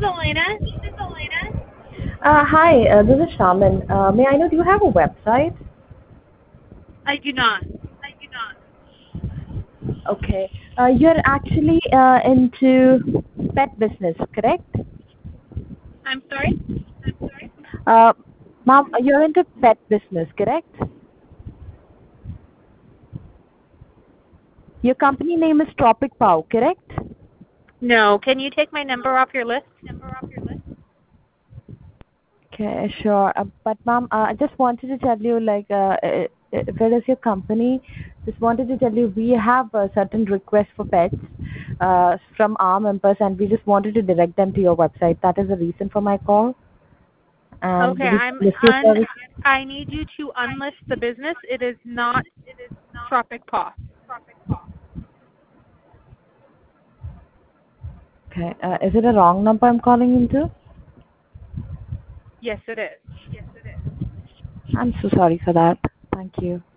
Elena. Hi, this is Shaman. May I know, do you have a website? I do not. Okay. You're actually into pet business, correct? I'm sorry? Uh, Ma'am, you're into pet business, correct? Your company name is Tropic Pow, correct? No. Can you take my number off your list? Okay, sure. But ma'am, I just wanted to tell you, where is your company? Just wanted to tell you, we have a certain requests for pets from our members, and we just wanted to direct them to your website. That is the reason for my call. And Okay, we list your service. I need you to unlist the business. It is not Tropic Paw. Okay, is it a wrong number I'm calling into? Yes, it is. I'm so sorry for that. Thank you.